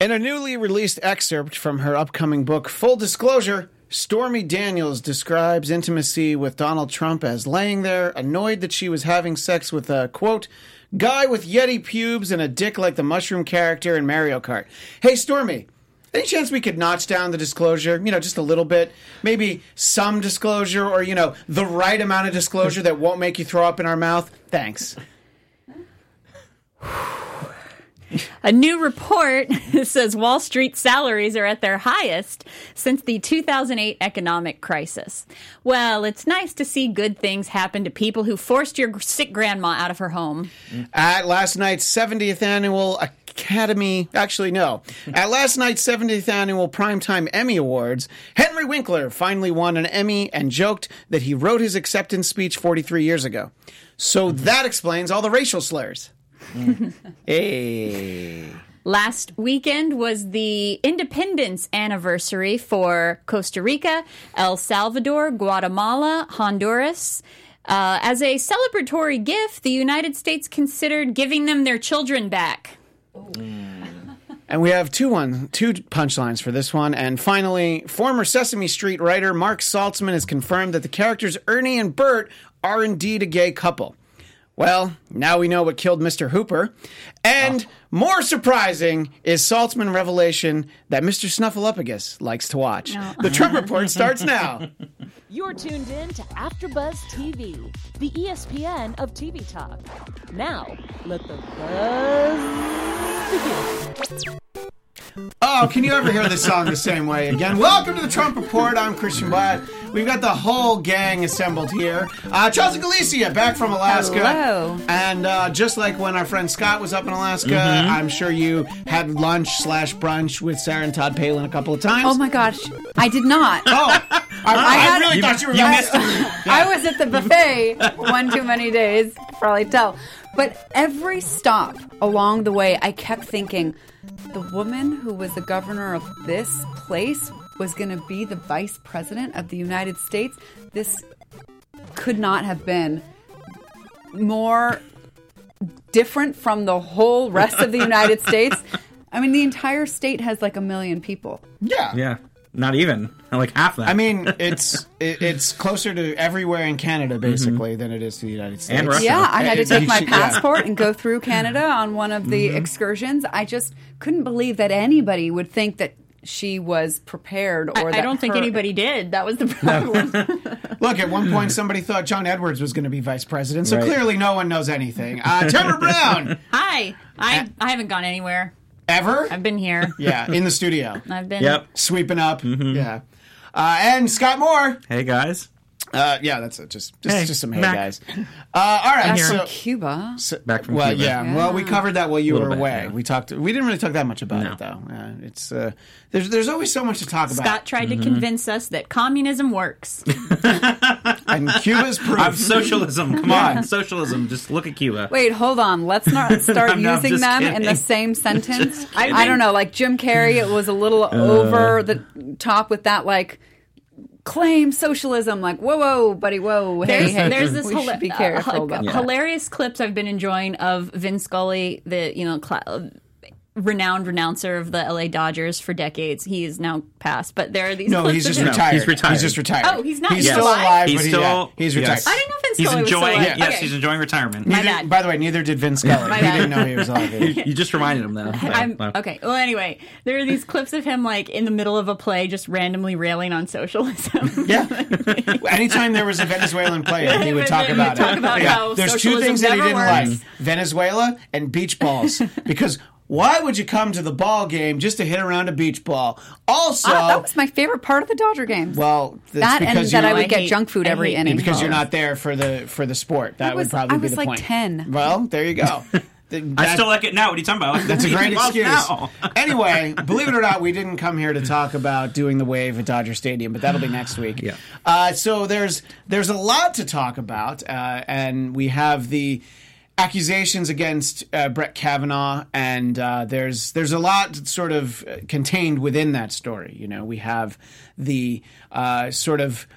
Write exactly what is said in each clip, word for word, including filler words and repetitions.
In a newly released excerpt from her upcoming book, Full Disclosure, Stormy Daniels describes intimacy with Donald Trump as laying there, annoyed that she was having sex with a, quote, guy with Yeti pubes and a dick like the mushroom character in Mario Kart. Hey, Stormy, any chance we could notch down the disclosure, you know, just a little bit? Maybe some disclosure or, you know, the right amount of disclosure that won't make you throw up in our mouth? Thanks. A new report says Wall Street salaries are at their highest since the two thousand eight economic crisis. Well, it's nice to see good things happen to people who forced your sick grandma out of her home. At last night's seventieth annual Academy, actually no, at last night's seventieth annual Primetime Emmy Awards, Henry Winkler finally won an Emmy and joked that he wrote his acceptance speech forty-three years ago. So that explains all the racial slurs. Hey. Last weekend was the independence anniversary for Costa Rica, El Salvador, Guatemala, Honduras. Uh, as a celebratory gift, the United States considered giving them their children back. And we have two one two punchlines for this one. And finally, former Sesame Street writer Mark Saltzman has confirmed that the characters Ernie and Bert are indeed a gay couple. Well, now we know what killed Mister Hooper. And oh. more surprising is Saltzman's revelation that Mister Snuffleupagus likes to watch. No. The Trump Report starts now. You're tuned in to AfterBuzz T V, the E S P N of T V talk. Now, let the buzz begin. Oh, can you ever hear this song the same way again? Welcome to the Trump Report. I'm Christian Blatt. We've got the whole gang assembled here. Uh, Chelsea Galicia, back from Alaska. Hello. And uh, just like when our friend Scott was up in Alaska, Mm-hmm. I'm sure you had lunch slash brunch with Sarah and Todd Palin a couple of times. Oh my gosh, I did not. Oh, I, I, I had- really You- thought you were you going missed to. I was at the buffet one too many days, probably tell. But every stop along the way, I kept thinking, the woman who was the governor of this place was going to be the vice president of the United States. This could not have been more different from the whole rest of the United States. I mean, the entire state has like a million people. Yeah. Yeah. Not even. Like half that. I mean, it's it, it's closer to everywhere in Canada, basically, mm-hmm. than it is to the United States. And Russia. Yeah, I had to take my Yeah. passport and go through Canada on one of the mm-hmm. excursions. I just couldn't believe that anybody would think that she was prepared. Or I, that I don't think her... anybody did. That was the problem. Look, at one point somebody thought John Edwards was going to be vice president, so right. clearly no one knows anything. Uh, Tamara Brown! Hi. I, I haven't gone anywhere. Ever? I've been here. Yeah, in the studio. I've been... Yep. Sweeping up. Mm-hmm. Yeah. Uh, and Scott Moore. Hey, guys. Uh, yeah, that's it. Just, just, Hey, just some hey back. guys. Uh, all right, Back so from Cuba. So, Back from well, Cuba. yeah. Yeah. Well, we covered that while you Little were bit, away. yeah. We talked. We didn't really talk that much about No. it, though. Uh, it's uh, there's there's always so much to talk about. Scott tried to convince us that communism works. And Cuba's proof. I'm socialism. Come on. Socialism. Just look at Cuba. Wait, hold on. Let's not start No, I'm using just them kidding. in the same sentence. I I don't know. Like Jim Carrey, it was a little over the top with that, like, claim socialism. Like, whoa, whoa, buddy, whoa. Hey, There's, hey. there's this we hila- should be careful uh, about h- that. hilarious clips I've been enjoying of Vin Scully, the you know cl- renowned renouncer of the L A Dodgers for decades. He is now passed, but there are these. no, clips he's of just him- retired. he's retired. He's just retired. Oh, he's not- He's he's still alive? alive. He's but he- still. yeah, he's retired. Yes. I didn't know Vin He's Scully was still enjoying. alive. Yes, Okay. he's enjoying retirement. My Neither- bad. By the way, neither did Vin Scully. My he bad. didn't know he was alive. You, you just reminded him though. I'm, No. okay. Well, anyway, there are these clips of him like in the middle of a play, just randomly railing on socialism. Yeah. Anytime there was a Venezuelan player, he would talk He would about talk it. about yeah. how There's two socialism things that he never didn't works. like: Venezuela and beach balls. Because why would you come to the ball game just to hit around a beach ball? Also, Ah, that was my favorite part of the Dodger games. well, that's that and because that you I I would get hate- junk food I every hate inning. because you're not there for the for the sport. That I was- would probably I be was the like point. ten. Well, there you go. I That- still like it now. What are you talking about? That's a great Well, excuse. now. Anyway, believe it or not, we didn't come here to talk about doing the wave at Dodger Stadium, but that'll be next week. Yeah. Uh, so there's there's a lot to talk about, uh, and we have the accusations against uh, Brett Kavanaugh, and uh, there's there's a lot sort of contained within that story. You know, we have the uh, sort of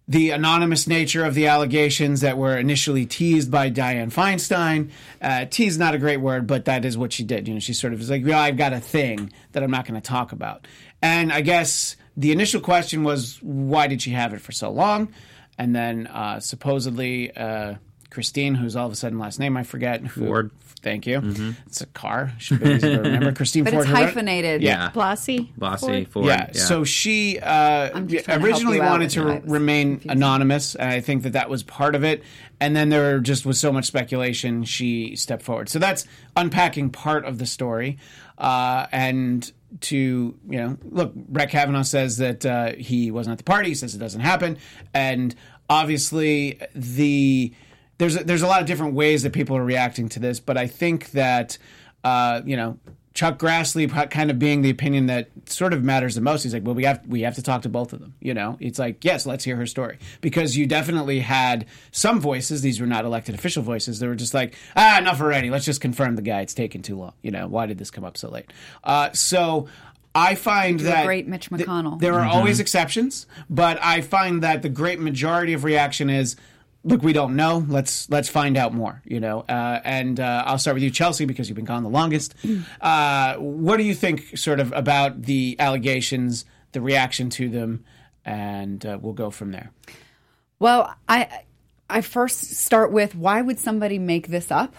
the anonymous nature of the allegations that were initially teased by Dianne Feinstein. Uh, tease not a great word, but that is what she did. You know, she sort of was like, "Well, I've got a thing that I'm not going to talk about." And I guess the initial question was, why did she have it for so long? And then uh, supposedly uh, Christine, whose all of a sudden last name I forget. Who, Ford. Thank you. Mm-hmm. It's a car. Should be easy to remember. Christine But Ford. it's who wrote- hyphenated. Yeah. Blassie. Bossy, Ford. Yeah. So she uh, I'm just trying to help originally you out wanted with to it. re- I was remain confused. anonymous, and I think that that was part of it. And then there just was so much speculation, she stepped forward. So that's unpacking part of the story. Uh, and to, you know, look, Brett Kavanaugh says that uh, he wasn't at the party. He says it doesn't happen. And obviously the... There's a, there's a lot of different ways that people are reacting to this, but I think that, uh, you know, Chuck Grassley kind of being the opinion that sort of matters the most. He's like, well, we have we have to talk to both of them. You know, it's like, yes, let's hear her story, because you definitely had some voices. These were not elected official voices. They were just like, ah, enough already. Let's just confirm the guy. It's taken too long. You know, why did this come up so late? Uh, so. I find The that great Mitch th- McConnell. there are always exceptions, but I find that the great majority of reaction is, look, we don't know. Let's let's find out more. You know, uh, and uh, I'll start with you, Chelsea, because you've been gone the longest. Uh, what do you think, sort of, about the allegations, the reaction to them, and uh, we'll go from there. Well, I I first start with, why would somebody make this up?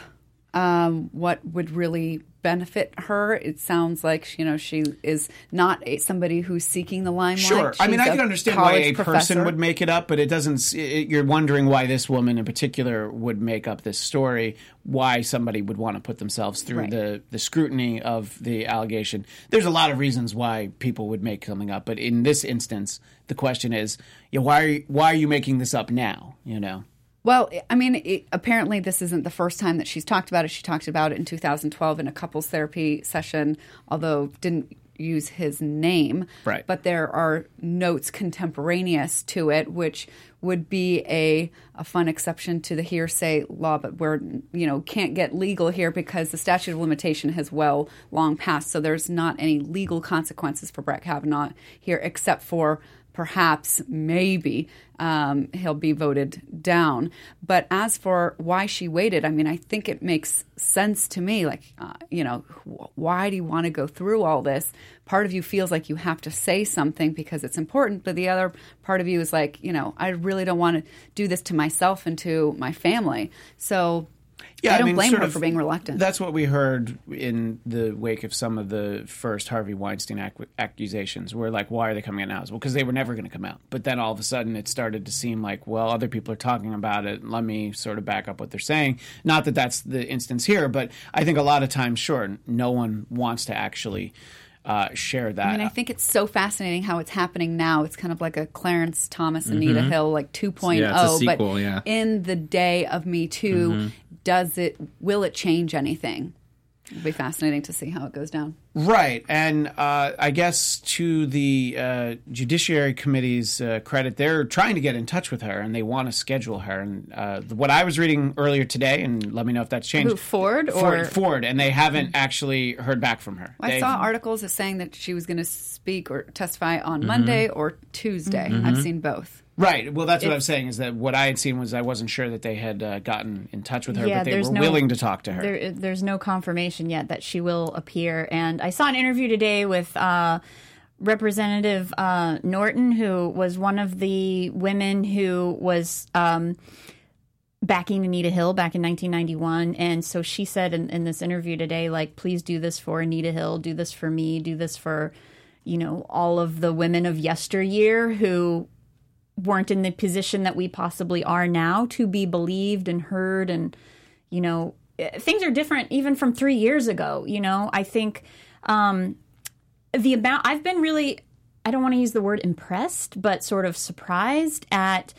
Um, what would really benefit her? It sounds like, you know, she is not a, somebody who's seeking the limelight. Sure. I mean, She's I a can understand why college a person professor. would make it up, but it doesn't. It, you're wondering why this woman in particular would make up this story, why somebody would want to put themselves through Right. the, the scrutiny of the allegation. There's a lot of reasons why people would make something up, but in this instance, the question is, yeah, why are you, why are you making this up now? You know. Well, I mean, it, apparently this isn't the first time that she's talked about it. She talked about it in two thousand twelve in a couples therapy session, although didn't use his name. Right. But there are notes contemporaneous to it, which would be a, a fun exception to the hearsay law, but we're, you know, can't get legal here because the statute of limitation has well long passed. So there's not any legal consequences for Brett Kavanaugh here, except for perhaps, maybe, um, he'll be voted down. But as for why she waited, I mean, I think it makes sense to me. Like, uh, you know, wh- why do you want to go through all this? Part of you feels like you have to say something because it's important, but the other part of you is like, you know, I really don't want to do this to myself and to my family. So I don't blame sort her of- for being reluctant. That's what we heard in the wake of some of the first Harvey Weinstein ac- accusations. We're like, why are they coming out now? Well, because they were never going to come out. But then all of a sudden it started to seem like, well, other people are talking about it. Let me sort of back up what they're saying. Not that that's the instance here, but I think a lot of times, sure, no one wants to actually uh, share that. I mean, I think it's so fascinating how it's happening now. It's kind of like a Clarence Thomas, Anita Hill, like two point oh. Yeah, it's a sequel, but yeah. in the day of Me Too, does it? Will it change anything? It'll be fascinating to see how it goes down. Right. And uh, I guess to the uh, Judiciary Committee's uh, credit, they're trying to get in touch with her and they want to schedule her. And uh, what I was reading earlier today, and let me know if that's changed. Who, Ford or Ford, Ford, and they haven't actually heard back from her. I They've- saw articles as saying that she was going to speak or testify on Monday or Tuesday. I've seen both. Right. Well, that's what I'm saying, is that what I had seen was I wasn't sure that they had uh, gotten in touch with her, Yeah, but they there's were no- willing to talk to her. There, there's no confirmation yet that she will appear. And I saw an interview today with uh, Representative uh, Norton, who was one of the women who was um, backing Anita Hill back in nineteen ninety-one. And so she said in, in this interview today, like, please do this for Anita Hill, do this for me, do this for, you know, all of the women of yesteryear who weren't in the position that we possibly are now to be believed and heard. And, you know, things are different even from three years ago. You know, I think um, the amount I've been really, I don't want to use the word impressed, but sort of surprised at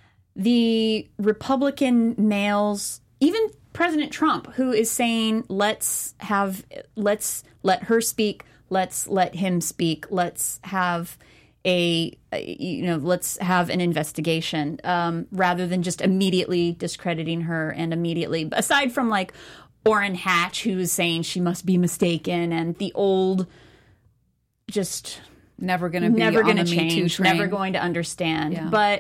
the Republican males, even President Trump, who is saying, let's have, let's let her speak. Let's let him speak. Let's have a, you know, let's have an investigation um, rather than just immediately discrediting her and immediately, aside from like Orrin Hatch, who's saying she must be mistaken, and the old, just Never going to be never on going to the Me Too change, train. never going to understand. Yeah. But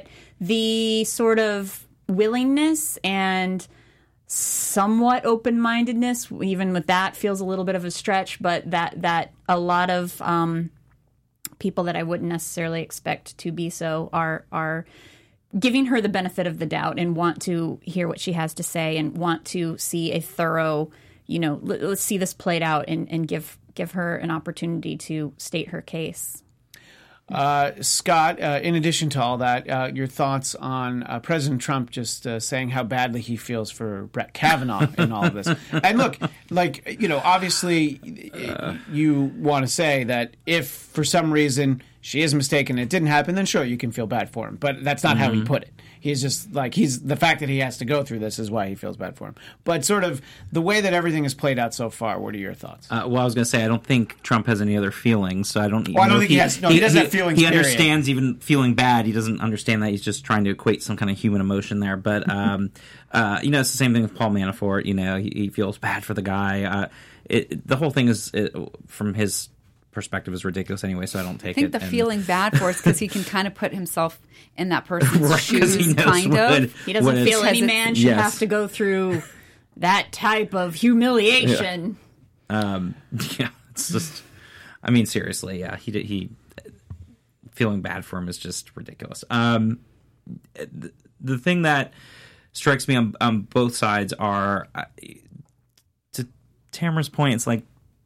the sort of willingness and somewhat open-mindedness, even with that, feels a little bit of a stretch, but that that a lot of um, people that I wouldn't necessarily expect to be so are are giving her the benefit of the doubt and want to hear what she has to say and want to see a thorough, you know, let, let's see this played out and, and give give her an opportunity to state her case. Uh, Scott, uh, in addition to all that, uh, your thoughts on uh, President Trump just uh, saying how badly he feels for Brett Kavanaugh in all of this. And look, like, you know, obviously uh, you want to say that if for some reason she is mistaken and it didn't happen, then sure, you can feel bad for him. But that's not mm-hmm. how he put it. He's just like, he's the fact that he has to go through this is why he feels bad for him. But sort of the way that everything has played out so far, what are your thoughts? Uh, well, I was going to say, I don't think Trump has any other feelings, so I don't well, I don't think he, he has. No, he, he doesn't have feelings, He period. understands even feeling bad. He doesn't understand that. He's just trying to equate some kind of human emotion there. But, um, uh, you know, it's the same thing with Paul Manafort. You know, he, he feels bad for the guy. Uh, it, the whole thing is, it, from his perspective, is ridiculous anyway, so I don't take it. I think the and, feeling bad for us because he can kind of put himself in that person's right, shoes, he kind what, of. He doesn't feel any man should yes. have to go through that type of humiliation. Yeah. Um, yeah, it's just, I mean, seriously, yeah, he he feeling bad for him is just ridiculous. Um, the, the thing that strikes me on, on both sides are, uh, to Tamara's point, it's like,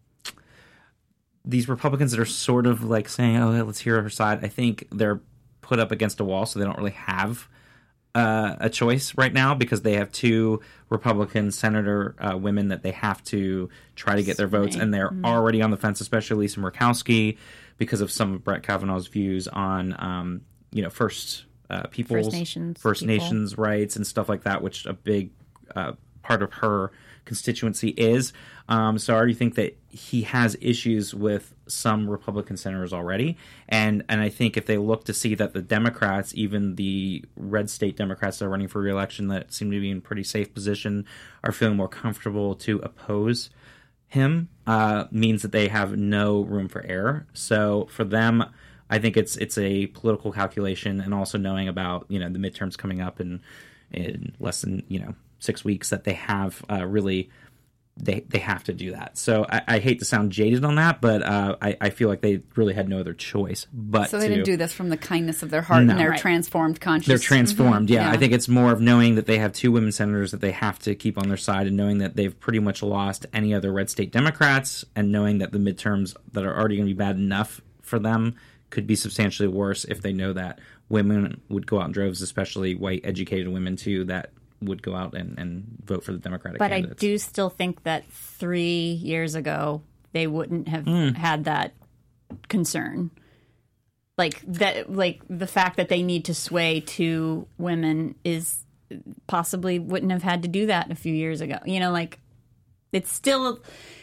these Republicans that are sort of like saying, oh, let's hear her side, I think they're put up against a wall, so they don't really have uh, a choice right now because they have two Republican senator uh, women that they have to try to get their votes, and they're mm-hmm. already on the fence, especially Lisa Murkowski, because of some of Brett Kavanaugh's views on, um, you know, First uh, Peoples, First Nations, First people. Nations rights and stuff like that, which a big uh, part of her constituency is. Um, so I already think that he has issues with some Republican senators already. And and I think if they look to see that the Democrats, even the red state Democrats that are running for re-election that seem to be in pretty safe position, are feeling more comfortable to oppose him, uh, means that they have no room for error. So for them, I think it's it's a political calculation, and also knowing about, you know, the midterms coming up in, in less than, you know, six weeks that they have uh, really... They they have to do that. So I, I hate to sound jaded on that, but uh, I, I feel like they really had no other choice but So they to, didn't do this from the kindness of their heart No. and their Right. transformed conscience. They're transformed, Mm-hmm. yeah. I think it's more of knowing that they have two women senators that they have to keep on their side, and knowing that they've pretty much lost any other red state Democrats, and knowing that the midterms that are already going to be bad enough for them could be substantially worse if they know that women would go out in droves, especially white educated women too, that would go out and, and vote for the Democratic But I candidates. do still think that three years ago they wouldn't have Mm. had that concern. Like that, like the fact that they need to sway two women is possibly wouldn't have had to do that a few years ago. You know, like it's still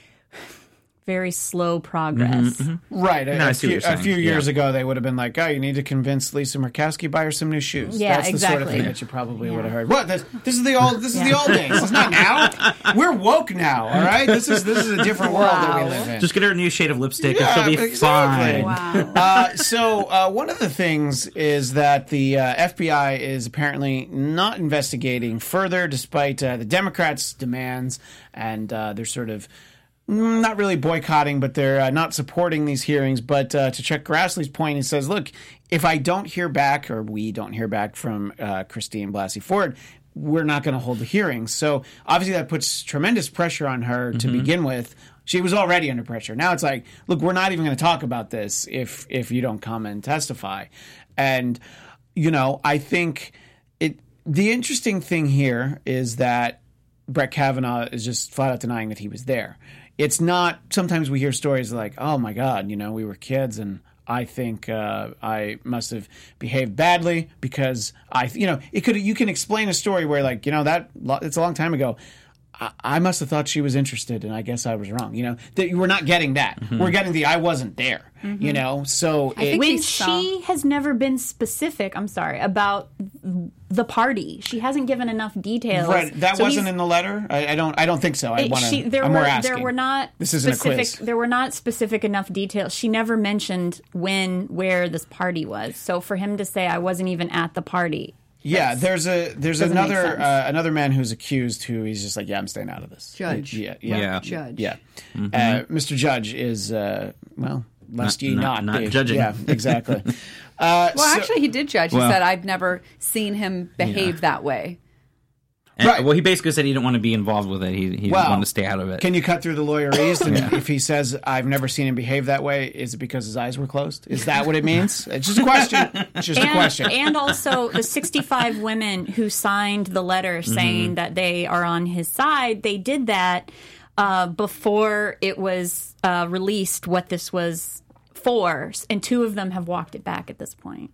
very slow progress. Right. No, I a, see few, what you're a few saying. years Yeah. ago, they would have been like, oh, you need to convince Lisa Murkowski, buy her some new shoes. Yeah, That's the sort of exactly. thing that you probably Yeah. would have heard. What? This, this is the old This is the Yeah. old days. It's not now. We're woke now, all right? This is this is a different world that we Wow. live in. Just get her a new shade of lipstick Yeah, and she'll be exactly. fine. Wow. Uh, so uh, one of the things is that the uh, F B I is apparently not investigating further, despite uh, the Democrats' demands, and uh, they're sort of mm, not really boycotting, but they're uh, not supporting these hearings. But uh, to Chuck Grassley's point, he says, look, if I don't hear back, or we don't hear back from uh, Christine Blasey Ford, we're not going to hold the hearings. So obviously that puts tremendous pressure on her to begin with. She was already under pressure. Now it's like, look, we're not even going to talk about this if if you don't come and testify. And, you know, I think it. The interesting thing here is that Brett Kavanaugh is just flat out denying that he was there. It's not, sometimes we hear stories like, oh my God, you know, we were kids and I think uh, I must have behaved badly because I, you know, it could, you can explain a story where like, you know, that it's a long time ago. I, I must have thought she was interested and I guess I was wrong. You know, that we're not getting that. Mm-hmm. We're getting the I wasn't there, mm-hmm. you know, so I it, think When we saw- she has never been specific, I'm sorry, about the party. She hasn't given enough details. right. That So wasn't he's- in the letter. I, I don't. I don't think so. I It- want she- to. there I'm were more asking. there were not This isn't a specific, quiz. There were not specific enough details. She never mentioned when, where this party was. So for him to say I wasn't even at the party, Yeah, That's- there's a there's doesn't make another sense. uh, another man who's accused who he's just like, yeah, I'm staying out of this. Judge. Yeah, yeah, Yeah. Judge. yeah. Uh, Mister Judge is uh, well, lest ye not, Not- not be. judging. Yeah, exactly. Uh, Well, so- actually, he did judge. He Well- said, I've never seen him behave that way. And, Right. Well, he basically said he didn't want to be involved with it. He, he Well, wanted to stay out of it. Can you cut through the lawyerese? And if he says, I've never seen him behave that way, is it because his eyes were closed? Is that what it means? It's just a question. It's just a And, question. and also the sixty-five women who signed the letter saying that they are on his side, they did that uh, before it was uh, released what this was for, and two of them have walked it back at this point.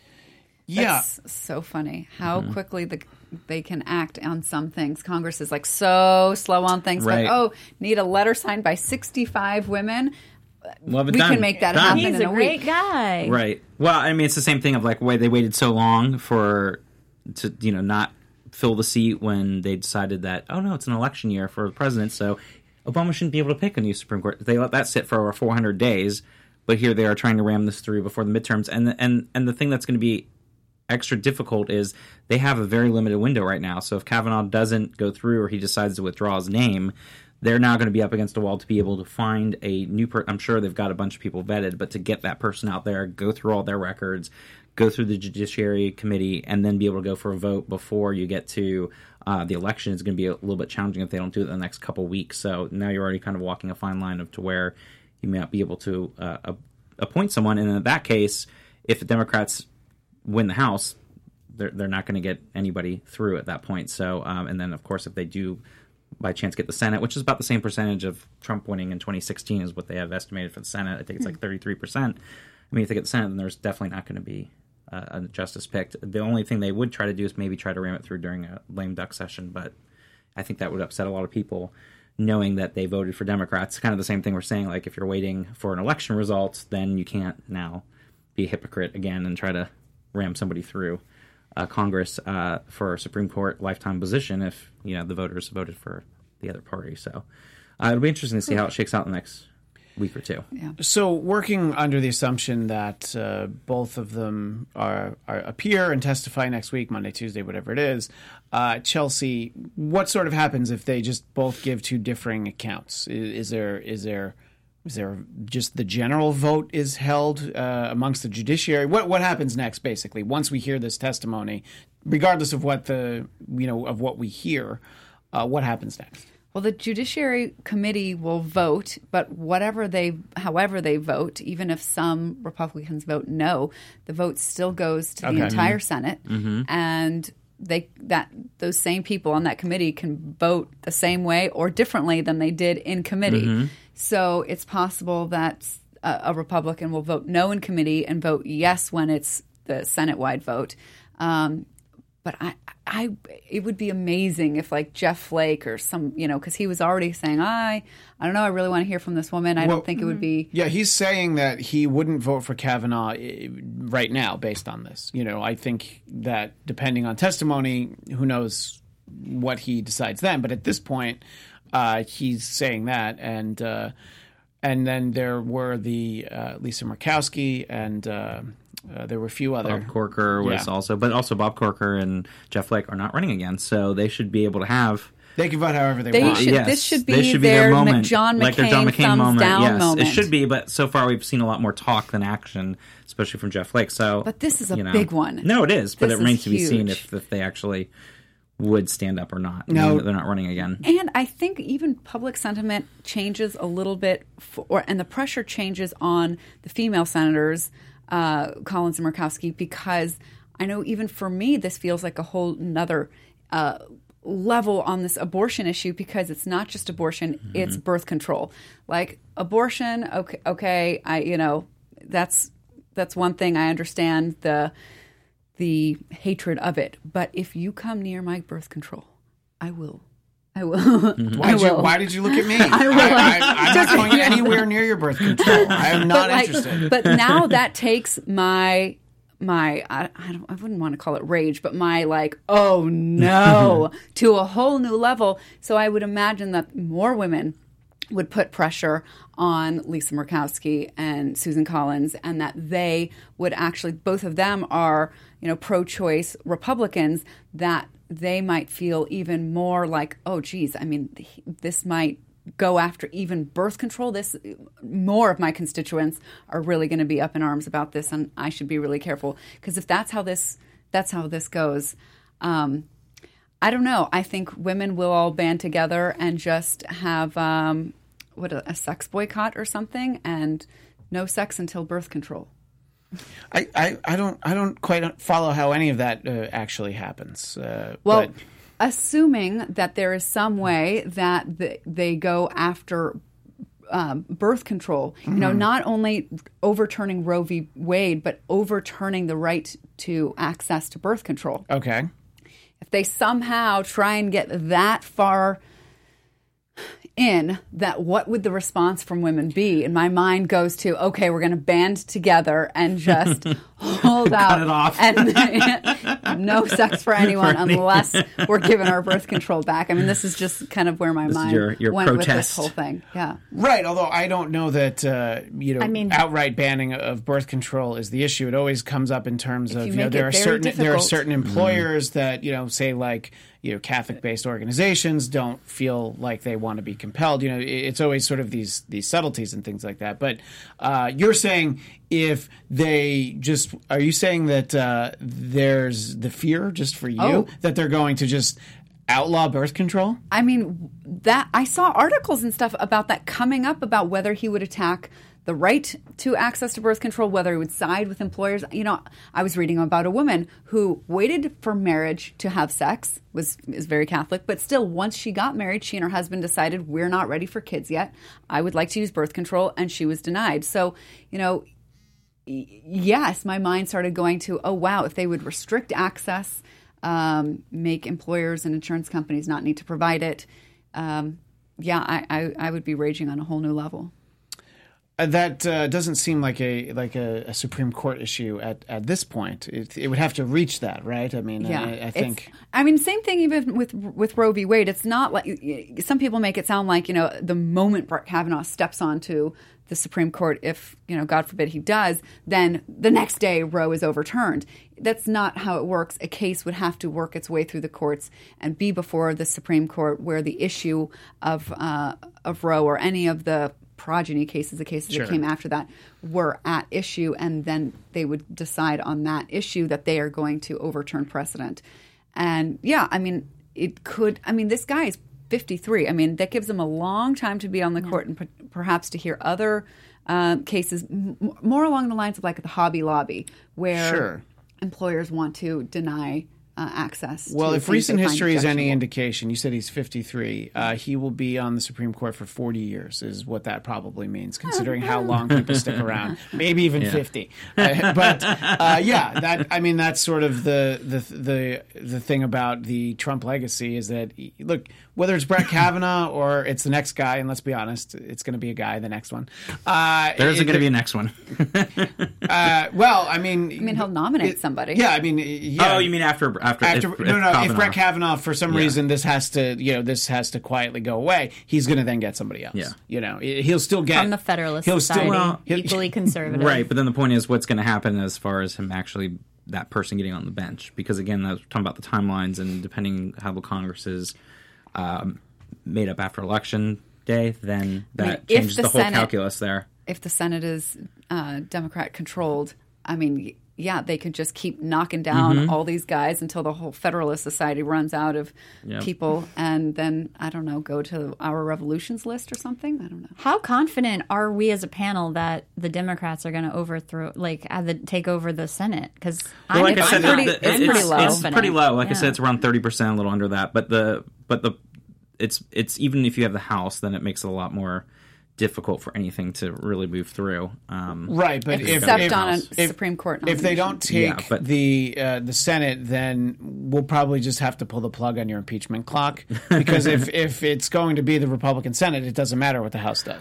yeah. That's so funny how quickly the, they can act on some things. Congress is like so slow on things. Right. But, oh, need a letter signed by sixty-five women? Well, but We done. can make that Done. happen. He's in a a great week. guy. Right. Well, I mean, it's the same thing of like why they waited so long for to you know not fill the seat when they decided that oh no, it's an election year for the president, so Obama shouldn't be able to pick a new Supreme Court. They let that sit for over four hundred days, but here they are trying to ram this through before the midterms. And the, and and the thing that's going to be extra difficult is they have a very limited window right now. So if Kavanaugh doesn't go through or he decides to withdraw his name, they're now going to be up against a wall to be able to find a new person. I'm sure they've got a bunch of people vetted, but to get that person out there, go through all their records, go through the Judiciary Committee, and then be able to go for a vote before you get to uh, the election is going to be a little bit challenging if they don't do it in the next couple weeks. So now you're already kind of walking a fine line of to where you may not be able to uh, appoint someone. And in that case, if the Democrats win the House, they're they're not going to get anybody through at that point. So, um, and then of course, if they do by chance get the Senate, which is about the same percentage of Trump winning in twenty sixteen is what they have estimated for the Senate. I think it's like thirty-three percent. I mean, if they get the Senate, then there's definitely not going to be uh, a justice picked. The only thing they would try to do is maybe try to ram it through during a lame duck session, but I think that would upset a lot of people knowing that they voted for Democrats. Kind of the same thing we're saying, like if you're waiting for an election result, then you can't now be a hypocrite again and try to ram somebody through uh, Congress uh, for a Supreme Court lifetime position if you know the voters voted for the other party. So uh, it'll be interesting to see how it shakes out in the next week or two. Yeah. So, working under the assumption that uh, both of them are, are appear and testify next week, Monday, Tuesday, whatever it is, uh, Chelsea, what sort of happens if they just both give two differing accounts? Is, is there is there is there just the general vote is held uh, amongst the judiciary? What what happens next, basically, once we hear this testimony, regardless of what the you know of what we hear? Uh, what happens next? Well, the Judiciary Committee will vote, but whatever they, however they vote, even if some Republicans vote no, the vote still goes to Okay. the entire Senate, and they that those same people on that committee can vote the same way or differently than they did in committee. So it's possible that a, a Republican will vote no in committee and vote yes when it's the Senate-wide vote. Um, But I, I, it would be amazing if like Jeff Flake or some, you know, because he was already saying, I, I don't know, I really want to hear from this woman. I Well, don't think it would be. Yeah, he's saying that he wouldn't vote for Kavanaugh eh, right now based on this. You know, I think that depending on testimony, who knows what he decides then. But at this point, uh, he's saying that. And uh, and then there were the uh, Lisa Murkowski and uh, uh, there were a few other. Bob Corker was Yeah. also, but also Bob Corker and Jeff Flake are not running again, so they should be able to have. They can vote however they, They want. should- Yes, this should they be should their moment, John like their John McCain McCain thumbs moment. down yes, moment. it should be. But so far, we've seen a lot more talk than action, especially from Jeff Flake. So, But this is a you know. big one. No, it is, but This it remains is to be seen huge. if, if they actually would stand up or not. No. knowing that they're not running again. And I think even public sentiment changes a little bit, for, or, and the pressure changes on the female senators, uh, Collins and Murkowski, because I know even for me, this feels like a whole nother uh, level on this abortion issue, because it's not just abortion, Mm-hmm. it's birth control. Like abortion, okay, okay, I you know that's that's one thing. I understand the the hatred of it, but if you come near my birth control, I will. I will. Why I did, you, will. why did you look at me? I will. I, am not going anywhere near your birth control. I am not but like, interested. but now that takes my my I, I don't I wouldn't want to call it rage, but my like oh no to a whole new level. So I would imagine that more women would put pressure on Lisa Murkowski and Susan Collins, and that they would actually, both of them are, you know, pro-choice Republicans, that they might feel even more like, oh, geez, I mean, this might go after even birth control. This, more of my constituents are really going to be up in arms about this, and I should be really careful, because if that's how this that's how this goes, um, I don't know. I think women will all band together and just have um, what a, a sex boycott or something, and no sex until birth control. I, I, I don't I don't quite follow how any of that uh, actually happens. Uh, well. But... Assuming that there is some way that th- they go after um, birth control, you know, Mm-hmm. not only overturning Roe v. Wade, but overturning the right to access to birth control. Okay. If they somehow try and get that far in, that what would the response from women be? And my mind goes to, okay, we're going to band together and just hold out. Cut it off. And no sex for anyone For any- unless we're giving our birth control back. I mean, this is just kind of where my This is mind your- your went with this protest. whole thing. Yeah. Right, although I don't know that uh, you know I mean- outright banning of birth control is the issue. It always comes up in terms of you you know make there it are very certain there are difficult. certain employers that you know say like you know Catholic based organizations don't feel like they want to be compelled. You know, it- it's always sort of these these subtleties and things like that. But uh, you're saying if they just are you saying that uh, there's the fear just for you Oh. that they're going to just outlaw birth control? I mean, that I saw articles and stuff about that coming up, about whether he would attack the right to access to birth control, whether he would side with employers. You know, I was reading about a woman who waited for marriage to have sex, was is very Catholic, but still, once she got married, she and her husband decided, we're not ready for kids yet. I would like to use birth control, and she was denied. So, you know, y- yes, my mind started going to, oh, wow, if they would restrict access, um, make employers and insurance companies not need to provide it, um, yeah, I, I, I would be raging on a whole new level. Uh, that uh, doesn't seem like a like a, a Supreme Court issue at, at this point. It, it would have to reach that, right? I mean, Yeah, I, I it's- think. I mean, same thing even with with Roe v. Wade. It's not like some people make it sound like, you know, the moment Brett Kavanaugh steps onto the Supreme Court, if, you know, God forbid he does, then the next day Roe is overturned. That's not how it works. A case would have to work its way through the courts and be before the Supreme Court, where the issue of uh, of Roe or any of the progeny cases, the cases Sure. that came after that, were at issue, and then they would decide on that issue that they are going to overturn precedent. And yeah, I mean, it could, I mean, this guy is fifty-three. I mean, that gives him a long time to be on the court and per- perhaps to hear other um, cases m- more along the lines of like the Hobby Lobby, where Sure. employers want to deny uh, access. Well, to if things recent they find history is any objectionable. indication, you said he's fifty-three. Uh, he will be on the Supreme Court for forty years, is what that probably means, considering how long people stick around. Maybe even fifty. Uh, but uh, yeah, that I mean, that's sort of the the the the thing about the Trump legacy is that look, whether it's Brett Kavanaugh or it's the next guy, and let's be honest, it's going to be a guy, the next one. Uh, There isn't it- going to be a next one. Uh, well, I mean, I mean, he'll nominate somebody. Yeah, I mean, yeah. Oh, you mean after after After if, no, if no, if Kavanaugh- Brett Kavanaugh for some Yeah. reason this has to, you know, this has to quietly go away, he's going to then get somebody else. Yeah. You know, he'll still get From the Federalist he'll Society, Still, Well, he'll- equally conservative. Right, but then the point is what's going to happen as far as him actually that person getting on the bench, because again, that's talking about the timelines, and depending how the Congress is um, made up after election day, then that I mean, if changes the the, whole Senate- calculus there. If the Senate is uh, Democrat controlled, I mean, yeah, they could just keep knocking down Mm-hmm. all these guys until the whole Federalist Society runs out of Yep. people, and then I don't know, go to our revolutions list or something. I don't know. How confident are we as a panel that the Democrats are going to overthrow, like, uh, the, take over the Senate? Because Well, like I it's said, pretty- the- it's pretty low. It's pretty low. Like I Yeah. said, it's around thirty percent, a little under that. But the but the it's it's even if you have the House, then it makes it a lot more difficult for anything to really move through. Um, right, but if, Except if, on a if- Supreme Court if they nomination. don't take Yeah, but- the uh, the Senate, then we'll probably just have to pull the plug on your impeachment clock because if if it's going to be the Republican Senate, it doesn't matter what the House does.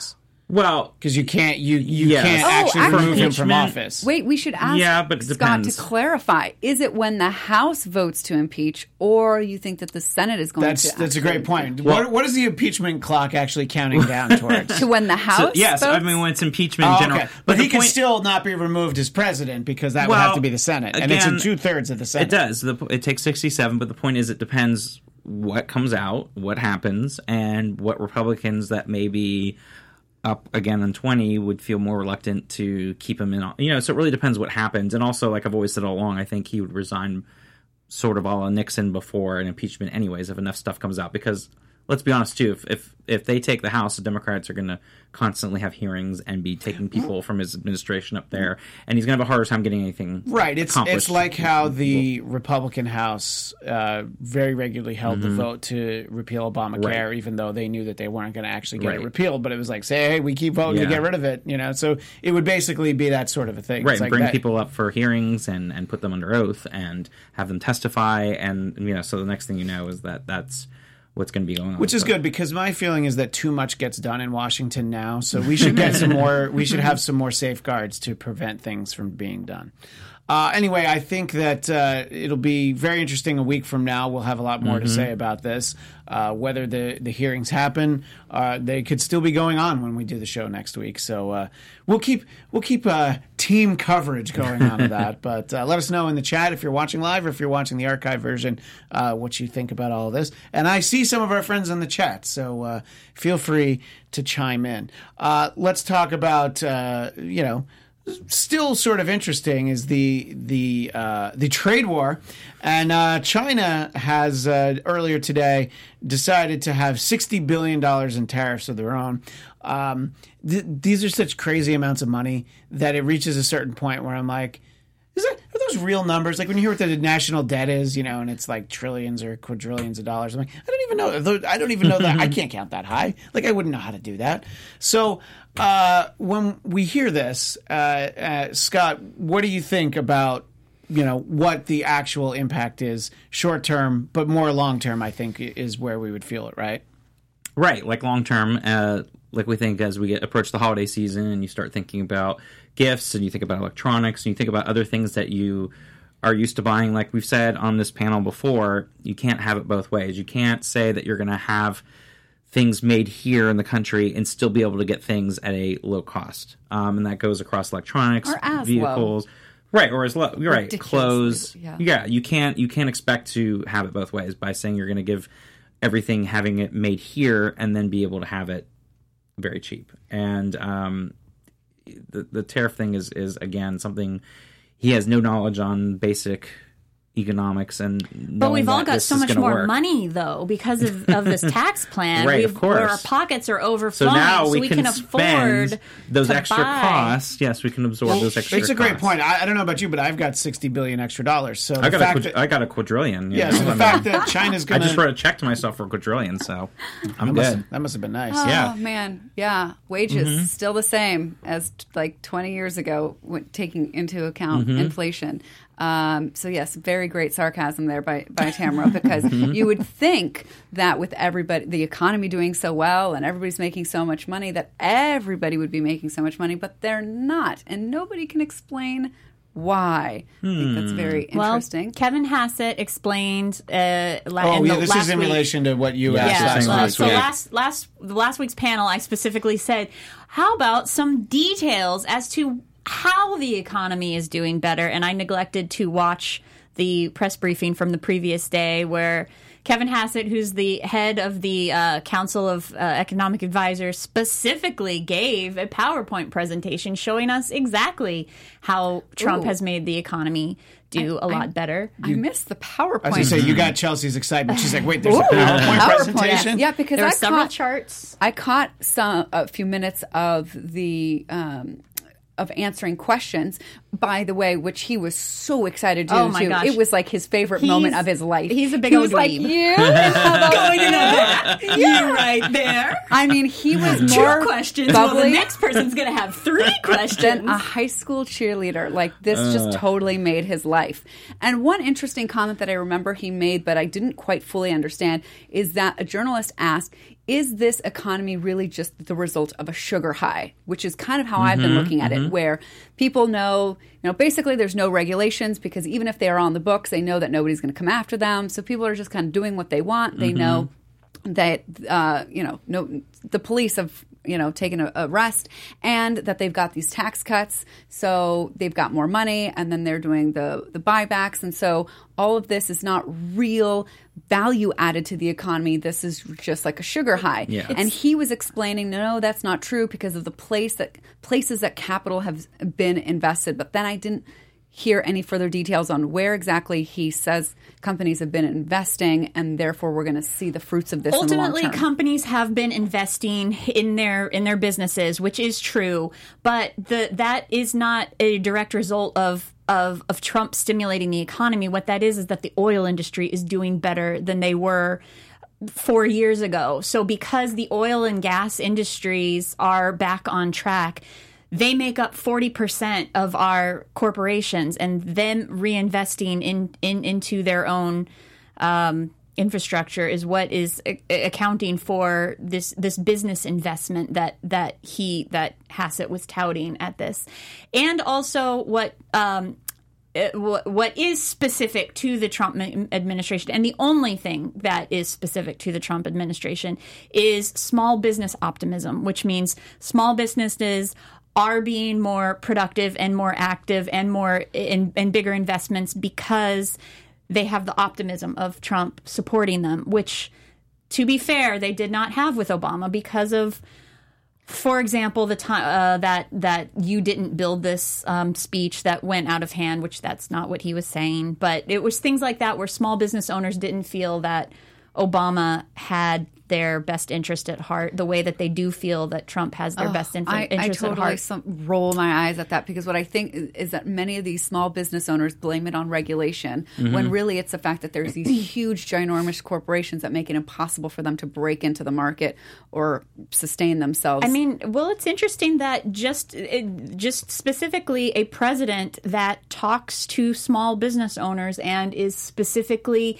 Well, Because you can't you you Yes. can't Oh, actually actually- remove him from Impeachment- office. Wait, we should ask Yeah, but it Scott depends. to clarify. Is it when the House votes to impeach, or you think that the Senate is going That's to that's a actually great point. Well- what what is the impeachment clock actually counting down towards? to when the House so, yes, I votes? mean when it's impeachment in Oh, general. okay. But, the he can point- still not be removed as president because that would Well, have to be the Senate, and it's again, in two thirds of the Senate. It does. The, it takes sixty-seven, but the point is, it depends what comes out, what happens, and what Republicans that may be up again in twenty would feel more reluctant to keep him in. You know, so it really depends what happens. And also, like I've always said all along, I think he would resign sort of a la Nixon before an impeachment, anyways, if enough stuff comes out. Because let's be honest too, if if, if they take the House, the Democrats are going to constantly have hearings and be taking people from his administration up there, and he's going to have a harder time getting anything Right. It's accomplished. it's like how the Republican House uh, very regularly held Mm-hmm. the vote to repeal Obamacare, even though they knew that they weren't going to actually get it Right. repealed. But it was like, say, hey, we keep voting Yeah. to get rid of it. You know, so it would basically be that sort of a thing. Right, It's and like bring that- people up for hearings and, and put them under oath and have them testify, and you know, so the next thing you know is that that's what's going to be going on. Which is So- good because my feeling is that too much gets done in Washington now, so we should get some more. We should have some more safeguards to prevent things from being done. Uh, anyway, I think that uh, it'll be very interesting. A week from now, we'll have a lot more Mm-hmm. to say about this. Uh, whether the the hearings happen, uh, they could still be going on when we do the show next week. So uh, we'll keep we'll keep uh, team coverage going on of that. But uh, let us know in the chat if you're watching live or if you're watching the archive version, uh, what you think about all of this. And I see some of our friends in the chat, so uh, feel free to chime in. Uh, let's talk about uh, you know. Still sort of interesting is the the uh, the trade war, and uh, China has uh, earlier today decided to have sixty billion dollars in tariffs of their own. Um, th- these are such crazy amounts of money that it reaches a certain point where I'm like, is that, are those real numbers? Like when you hear what the national debt is, you know, and it's like trillions or quadrillions of dollars. I'm like, I don't even know. I don't even know that. I can't count that high. Like I wouldn't know how to do that. So uh, when we hear this, uh, uh, Scott, what do you think about, you know, what the actual impact is short term, but more long term? I think is where we would feel it, right? Right, like long term, uh, like we think as we get approach the holiday season and you start thinking about gifts and you think about electronics and you think about other things that you are used to buying. Like we've said on this panel before, you can't have it both ways. You can't say that you're going to have things made here in the country and still be able to get things at a low cost. Um, and that goes across electronics, Or as vehicles. low. Right, or as low. You're right. Ridiculously, Clothes. yeah. yeah, you can't you can't expect to have it both ways by saying you're going to give everything having it made here and then be able to have it very cheap. And um, the the tariff thing is is again something he has no knowledge on basic economics, and But we've all that got this so is much gonna more work. money, though, because of, of this tax plan. Right, of We've- course. Where our pockets are So overflowing, now we, we can, can spend afford those to extra buy. costs. Yes, we can absorb those extra. It's a great costs. point. I, I don't know about you, but I've got sixty billion extra dollars. So I the got a fact quad- that, I got a quadrillion. you yeah, know, so I the mean, fact that China's I going just wrote a check to myself for a quadrillion, so I'm that must, good. that must have been nice. Oh Yeah. man, yeah. Wages Mm-hmm. still the same as t- like twenty years ago, when taking into account Mm-hmm. inflation. Um, so yes, very great sarcasm there by by Tamara, because Mm-hmm. you would think that with everybody, the economy doing so well and everybody's making so much money, that everybody would be making so much money, but they're not, and nobody can explain why. I think that's very Well, interesting. Kevin Hassett explained. Uh, la- Oh, in yeah, the this last is in week, relation to what you Yeah, asked it's Yeah, the last same uh, week. last so week. last last the last week's panel, I specifically said, how about some details as to how the economy is doing better? And I neglected to watch the press briefing from the previous day where Kevin Hassett, who's the head of the uh, Council of uh, Economic Advisors, specifically gave a PowerPoint presentation showing us exactly how Trump Ooh. has made the economy do a lot better. I missed the PowerPoint. I was going to say, you got Chelsea's excitement. She's like, wait, there's a Ooh, PowerPoint PowerPoint. presentation? Yeah, because There I were several caught, charts. I caught some a few minutes of the um, of answering questions, by the way, which he was so excited to Oh do. my too. gosh. It was like his favorite He's- moment of his life. he's a big He old was like, dweeb. you? Going to know that. You're right there. I mean, he was more Two questions. Well, the bubbly next person's going to have three questions. than a high school cheerleader. Like, this just totally made his life. And one interesting comment that I remember he made, but I didn't quite fully understand, is that a journalist asked, is this economy really just the result of a sugar high? Which is kind of how I've been looking at it, where people know, you know, basically there's no regulations because even if they are on the books, they know that nobody's going to come after them. So people are just kind of doing what they want. They know that, uh, you know, no, the police have, you know, taken a, a rest, and that they've got these tax cuts, so they've got more money, and then they're doing the the buybacks, and so all of this is not real value added to the economy. This is just like a sugar high. Yeah. And he was explaining, no, that's not true because of the place that places that capital have been invested. But then I didn't hear any further details on where exactly he says companies have been investing, and therefore we're going to see the fruits of this Ultimately, in the long term. companies have been investing in their in their businesses, which is true, but the that is not a direct result of of of Trump stimulating the economy. What that is is that the oil industry is doing better than they were four years ago. So because the oil and gas industries are back on track, they make up forty percent of our corporations, and them reinvesting in, in into their own um, infrastructure is what is a- accounting for this this business investment that that he that Hassett was touting at this, and also what. Um, it- wh- what is specific to the Trump ma- administration, and the only thing that is specific to the Trump administration, is small business optimism, which means small businesses are being more productive and more active and more in, and bigger investments because they have the optimism of Trump supporting them, which, to be fair, they did not have with Obama because of, for example, the time uh, that that you didn't build this um, speech that went out of hand, which that's not what he was saying, but it was things like that where small business owners didn't feel that Obama had their best interest at heart, the way that they do feel that Trump has their Oh, best inf- I, interest I at totally heart. some, roll my eyes at that, because what I think is, is that many of these small business owners blame it on regulation, when really it's the fact that there's these huge, ginormous corporations that make it impossible for them to break into the market or sustain themselves. I mean, well, it's interesting that just it, just specifically a president that talks to small business owners and is specifically,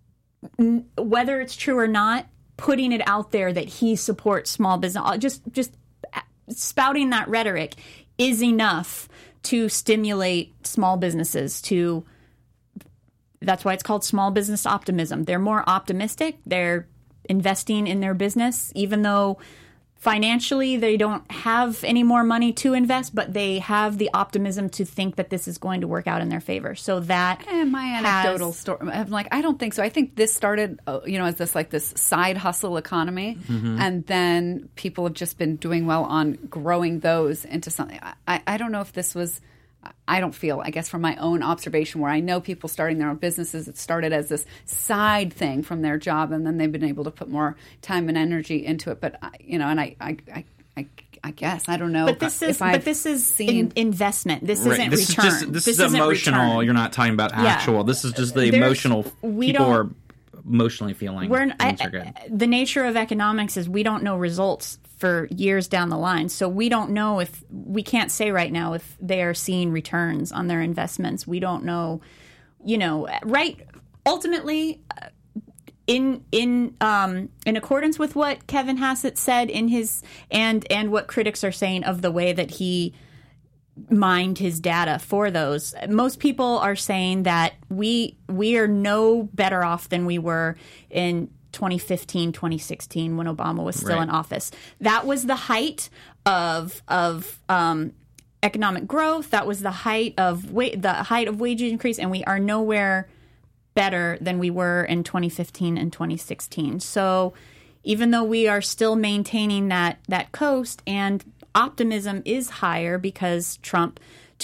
n- whether it's true or not, putting it out there that he supports small business, just just spouting that rhetoric is enough to stimulate small businesses to. That's why it's called small business optimism. They're more optimistic. They're investing in their business, even though financially they don't have any more money to invest, but they have the optimism to think that this is going to work out in their favor. So that And my anecdotal has, story, I'm like, I don't think so. I think this started, uh, you know, as this like this side hustle economy, and then people have just been doing well on growing those into something. I, I, I don't know if this was. I don't feel, I guess, from my own observation, where I know people starting their own businesses, it started as this side thing from their job, and then they've been able to put more time and energy into it. But I- you know, and I, I, I, I, I guess I don't know. but this is if I've but this is seen. in, investment. This Right. isn't This return. is just this, is isn't emotional. return. You're not talking about actual. This is just the There's- emotional. we People don't- are emotionally feeling We're, I, things are good. the nature of economics is we don't know results for years down the line. So we don't know if we can't say right now if they are seeing returns on their investments. We don't know, you know, right. Ultimately, uh, in in um, in accordance with what Kevin Hassett said in his and and what critics are saying of the way that he mined his data for those. Most people are saying that we we are no better off than we were in twenty fifteen, twenty sixteen when Obama was still Right. in office. That was the height of of um, economic growth. That was the height of wa- the height of wage increase, and we are nowhere better than we were in twenty fifteen and twenty sixteen. So even though we are still maintaining that that coast, and optimism is higher because Trump,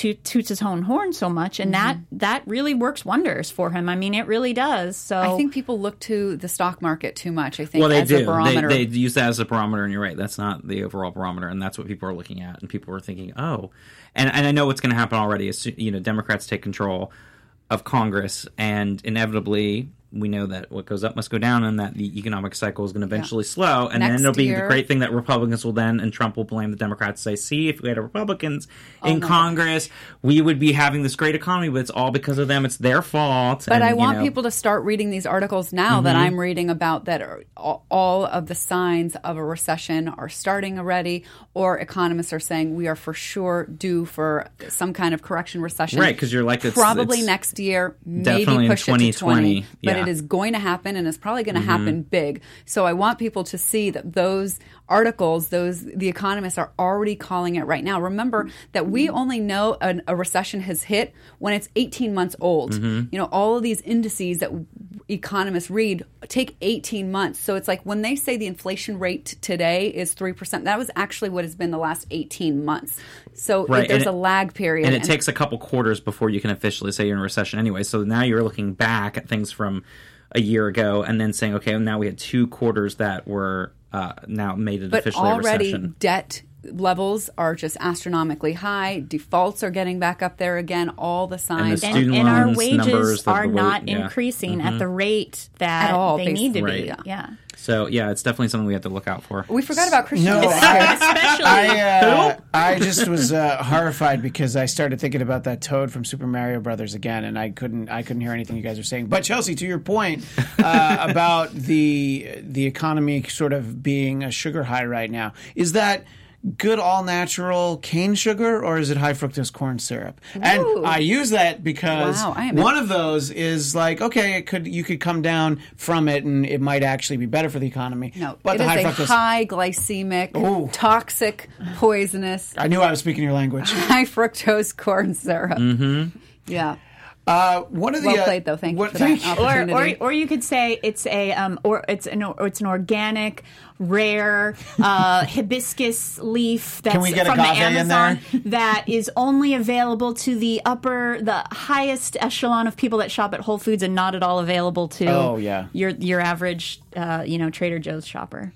toot, toots his own horn so much, and that that really works wonders for him. I mean, it really does. So I think people look to the stock market too much. I think well, they as do. a barometer. They, they use that as a barometer, and you're right. That's not the overall barometer, and that's what people are looking at. And people are thinking, oh, and and I know what's going to happen already. Is, you know, Democrats take control of Congress, and inevitably we know that what goes up must go down, and that the economic cycle is going to eventually yeah. slow. And Next then it'll be year, the great thing that Republicans will then, and Trump will blame the Democrats, say, see, if we had Republicans oh in Congress, God. we would be having this great economy, but it's all because of them. It's their fault. But and, I want you know, people to start reading these articles now mm-hmm. that I'm reading about that are, all of the signs of a recession are starting already, or economists are saying we are for sure due for some kind of correction recession. Right, because you're like, it's, probably it's next year, definitely maybe push in it to twenty, yeah. but it is going to happen, and it's probably going to mm-hmm. happen big. So I want people to see that those articles, those the economists are already calling it right now. Remember that we only know an, a recession has hit when it's eighteen months old. Mm-hmm. You know, all of these indices that economists read take eighteen months. So it's like when they say the inflation rate today is three percent, that was actually what has been the last eighteen months. So right. it, there's it, a lag period. And it and, takes a couple quarters before you can officially say you're in a recession anyway. So now you're looking back at things from a year ago and then saying, okay, now we had two quarters that were uh, now made it but officially a recession. Already debt levels are just astronomically high. Defaults are getting back up there again. All the signs. And, the and, and our wages numbers, are the not yeah. increasing mm-hmm. at the rate that at all, they basically. need to right. be. Yeah. yeah. So, yeah, it's definitely something we have to look out for. We forgot about Christian. No, Dior. I, Especially. I, uh, I just was uh, horrified because I started thinking about that Toad from Super Mario Brothers again, and I couldn't I couldn't hear anything you guys were saying. But Chelsea, to your point uh, about the the economy sort of being a sugar high right now, is that good all natural cane sugar, or is it high fructose corn syrup? Ooh. And I use that because wow, one of those is like, okay, it could you could come down from it and it might actually be better for the economy. No, but it the is high a fructose, high glycemic, Ooh. toxic, poisonous, I knew I was speaking your language. high fructose corn syrup. Mm-hmm. Yeah. Uh, one of the, well uh, played, though. Thank what, you for thank that you. opportunity. Or, or, or you could say it's a um, or it's an or it's an organic, rare uh, hibiscus leaf that's Can we get from the agave in Amazon there? that is only available to the upper, the highest echelon of people that shop at Whole Foods, and not at all available to Oh, yeah. your your average, uh, you know, Trader Joe's shopper.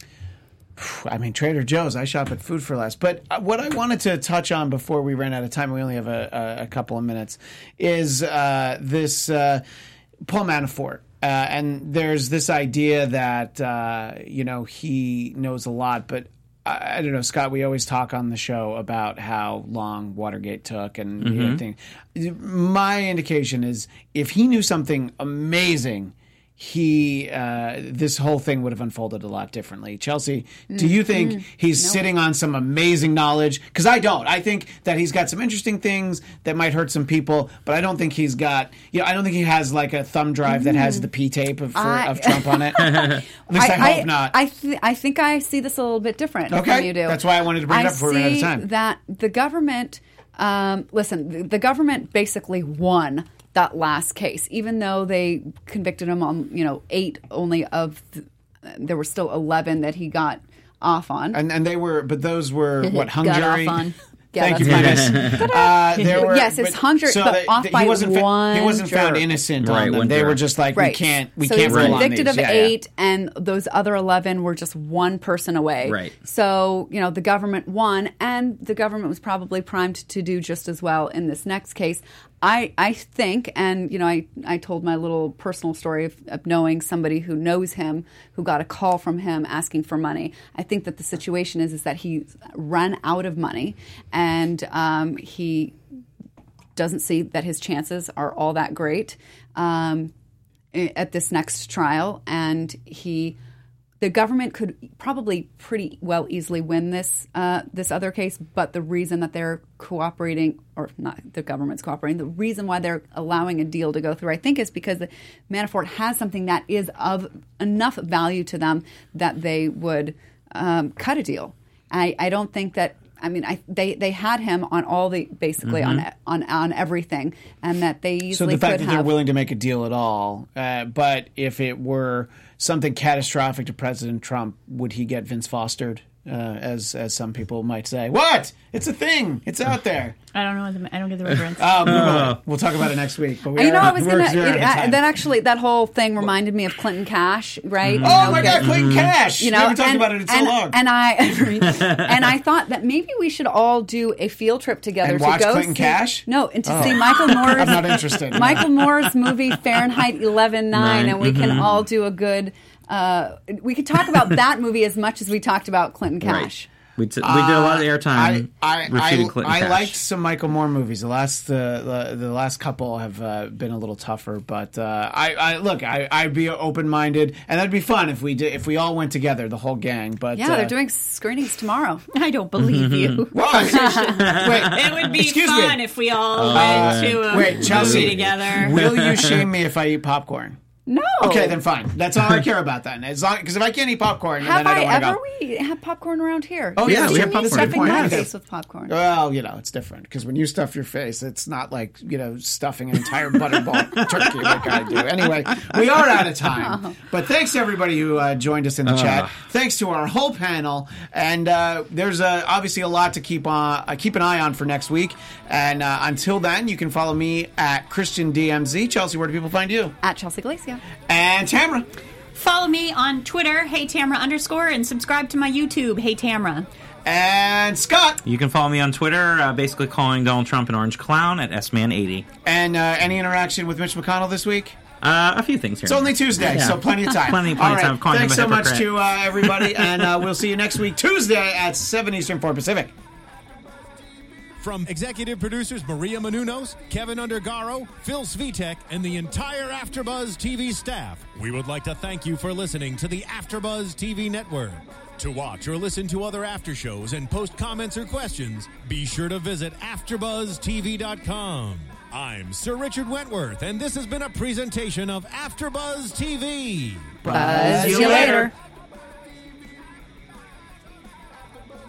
I mean, Trader Joe's, I shop at Food for Less. But what I wanted to touch on before we ran out of time, we only have a, a, a couple of minutes, is uh, this uh, Paul Manafort. Uh, and there's this idea that, uh, you know, he knows a lot, but I, I don't know, Scott, we always talk on the show about how long Watergate took and mm-hmm. you know, thing. My indication is if he knew something amazing, he uh, this whole thing would have unfolded a lot differently. Chelsea, do you think mm-hmm. he's no. sitting on some amazing knowledge? Because I don't. I think that he's got some interesting things that might hurt some people, but I don't think he's got, you know, I don't think he has like a thumb drive mm-hmm. that has the P tape of, for, I, of Trump on it. At least I, I hope I, not. I, th- I think I see this a little bit different okay. than you do. That's why I wanted to bring it I up before we ran out of time. That the government, um, listen, the, the government basically won that last case, even though they convicted him on, you know, eight only of, the, there were still eleven that he got off on. And and they were, but those were, what, hung got jury? off on. Yeah, Thank you, Dennis. uh, there were, yes, it's but, hung jury, so but they, off they, by he wasn't one He wasn't found juror. innocent Right, on them. one They juror. were just like, right. we can't, we so can't he was rule on convicted these. of Yeah, eight, yeah. and those other eleven were just one person away. Right. So, you know, the government won, and the government was probably primed to do just as well in this next case. I, I think, and, you know, I, I told my little personal story of, of knowing somebody who knows him, who got a call from him asking for money. I think that the situation is, is that he ran out of money, and um, he doesn't see that his chances are all that great um, at this next trial, and he... The government could probably pretty well easily win this uh, this other case, but the reason that they're cooperating, or not the government's cooperating, the reason why they're allowing a deal to go through, I think, is because the Manafort has something that is of enough value to them that they would um, cut a deal. I, I don't think that. I mean, I, they they had him on all the basically mm-hmm. on on on everything, and that they easily so the fact could that have, they're willing to make a deal at all. Uh, but if it were something catastrophic to President Trump, would he get Vince Fostered uh, as as some people might say. What? It's a thing. It's out there. I don't know. The, I don't get the reference. Um, we'll, we'll talk about it next week. But we You know, are, I was we're gonna. zeroing It, the time. that actually, that whole thing reminded me of Clinton Cash, right? Oh You know, my God, get- Clinton Cash! You know, we haven't talked and, about it in so and, long. and I and I thought that maybe we should all do a field trip together And to watch go Clinton see, Cash? No, and to Oh. see Michael Moore's. I'm not interested. Michael Moore's movie Fahrenheit eleven nine, Nine. and we can all do a good. Uh, we could talk about that movie as much as we talked about Clinton Cash. Right. We, t- we did a lot of airtime I, I, refuting I, Clinton I Cash. liked some Michael Moore movies. The last uh, the, the last couple have uh, been a little tougher, but uh, I, I look I I'd be open minded, and that'd be fun if we did if we all went together, the whole gang. But Yeah, uh, they're doing screenings tomorrow. I don't believe you. What? Wait, It would be Excuse me. fun if we all went to a wait, Chelsea, movie together. will you shame me if I eat popcorn? No. Okay, then fine. That's all I care about then. As long because if I can't eat popcorn, Have then I I, don't want to ever? go. We have popcorn around here. Oh, You yeah, see we have me popcorn. stuffing Good my point. face with popcorn. Well, you know, it's different because when you stuff your face, it's not like, you know, stuffing an entire butterball turkey like I do. Anyway, we are out of time. But thanks to everybody who uh, joined us in the chat. Thanks to our whole panel. And uh, there's uh, obviously a lot to keep on, uh, keep an eye on for next week. And uh, until then, you can follow me at Christian D M Z. Chelsea, where do people find you? At Chelsea Glacia. And Tamara. Follow me on Twitter, Hey Tamra underscore, and subscribe to my YouTube, Hey Tamra. And Scott. You can follow me on Twitter, uh, basically calling Donald Trump an orange clown at S Man eighty. And uh, any interaction with Mitch McConnell this week? Uh, a few things here. It's only Tuesday, Yeah. so plenty of time. Plenty- plenty All of right, time calling thanks him a so much hypocrite. to uh, everybody, and uh, we'll see you next week, Tuesday at seven Eastern, four Pacific. From executive producers Maria Menounos, Kevin Undergaro, Phil Svitek, and the entire AfterBuzz T V staff, we would like to thank you for listening to the AfterBuzz T V network. To watch or listen to other after shows and post comments or questions, be sure to visit after buzz T V dot com. I'm Sir Richard Wentworth, and this has been a presentation of AfterBuzz T V. Buzz See you you later. later.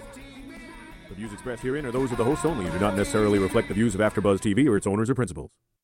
The views expressed herein are those of the hosts only and do not necessarily reflect the views of AfterBuzz T V or its owners or principals.